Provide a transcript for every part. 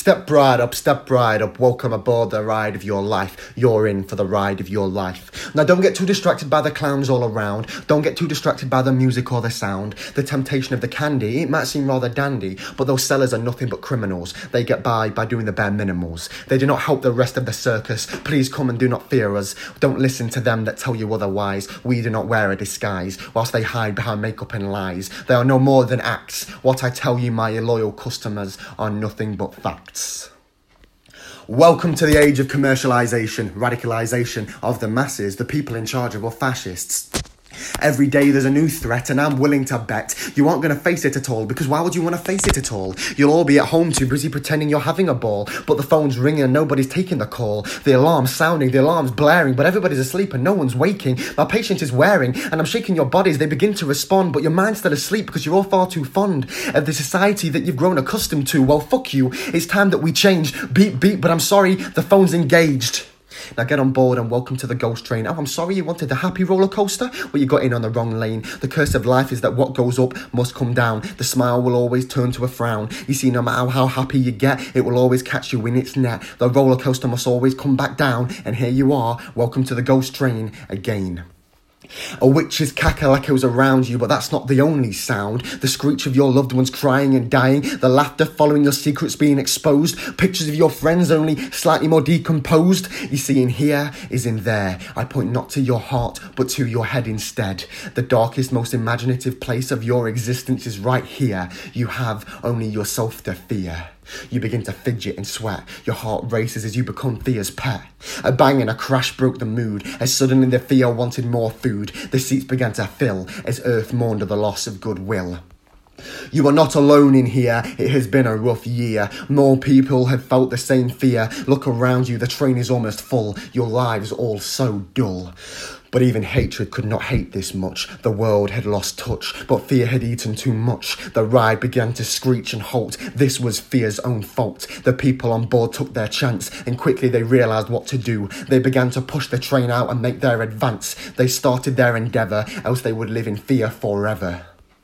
Step right up, welcome aboard the ride of your life. You're in for the ride of your life. Now don't get too distracted by the clowns all around. Don't get too distracted by the music or the sound. The temptation of the candy, it might seem rather dandy, but those sellers are nothing but criminals. They get by doing the bare minimals. They do not help the rest of the circus. Please come and do not fear us. Don't listen to them that tell you otherwise. We do not wear a disguise, whilst they hide behind makeup and lies. They are no more than acts. What I tell you, my loyal customers, are nothing but facts. Welcome to the age of commercialisation, radicalisation of the masses. The people in charge are all fascists. Every day there's a new threat, and I'm willing to bet you aren't going to face it at all, because why would you want to face it at all? You'll all be at home too busy pretending you're having a ball, but the phone's ringing and nobody's taking the call. The alarm's sounding, the alarm's blaring, but everybody's asleep and no one's waking. My patience is wearing, and I'm shaking your bodies. They begin to respond, but your mind's still asleep because you're all far too fond of the society that you've grown accustomed to. Well, fuck you. It's time that we change. Beep, beep, but I'm sorry, the phone's engaged. Now get on board and welcome to the ghost train. Oh, I'm sorry you wanted the happy roller coaster? Well, you got in on the wrong lane. The curse of life is that what goes up must come down. The smile will always turn to a frown. You see, no matter how happy you get, it will always catch you in its net. The roller coaster must always come back down. And here you are, welcome to the ghost train again. A witch's cackle echoes around you, but that's not the only sound. The screech of your loved ones crying and dying, the laughter following your secrets being exposed, pictures of your friends only slightly more decomposed. You see, in here is in there. I point not to your heart, but to your head instead. The darkest, most imaginative place of your existence is right here. You have only yourself to fear. You begin to fidget and sweat. Your heart races as you become fear's pet. A bang and a crash broke the mood, as suddenly the fear wanted more food. The seats began to fill, as earth mourned the loss of goodwill. You are not alone in here, it has been a rough year. More people have felt the same fear. Look around you, the train is almost full. Your lives all so dull. But even hatred could not hate this much. The world had lost touch, but fear had eaten too much. The ride began to screech and halt. This was fear's own fault. The people on board took their chance, and quickly they realised what to do. They began to push the train out and make their advance. They started their endeavour, else they would live in fear forever.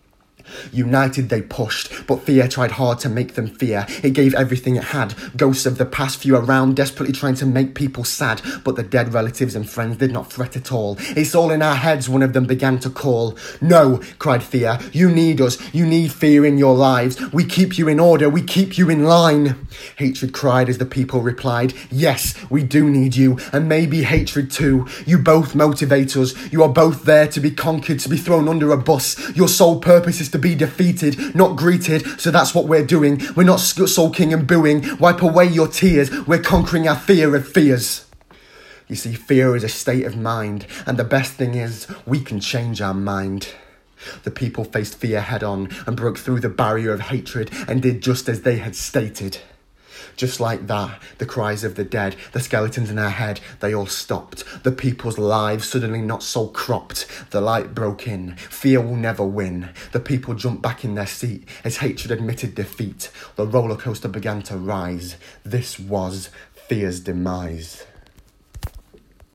United they pushed, but fear tried hard to make them fear. It gave everything it had. Ghosts of the past flew around, desperately trying to make people sad, but the dead relatives and friends did not fret at all. It's all in our heads, one of them began to call. No, cried fear, you need us. You need fear in your lives. We keep you in order, we keep you in line. Hatred cried as the people replied, yes, we do need you, and maybe hatred too. You both motivate us. You are both there to be conquered, to be thrown under a bus. Your sole purpose is to be defeated, not greeted, so that's what we're doing. We're not sulking and booing. Wipe away your tears. We're conquering our fear of fears. You see, fear is a state of mind, and the best thing is, we can change our mind. The people faced fear head on and broke through the barrier of hatred and did just as they had stated. Just like that, the cries of the dead, the skeletons in our head, they all stopped. The people's lives suddenly not so cropped. The light broke in. Fear will never win. The people jumped back in their seat as hatred admitted defeat. The roller coaster began to rise. This was fear's demise.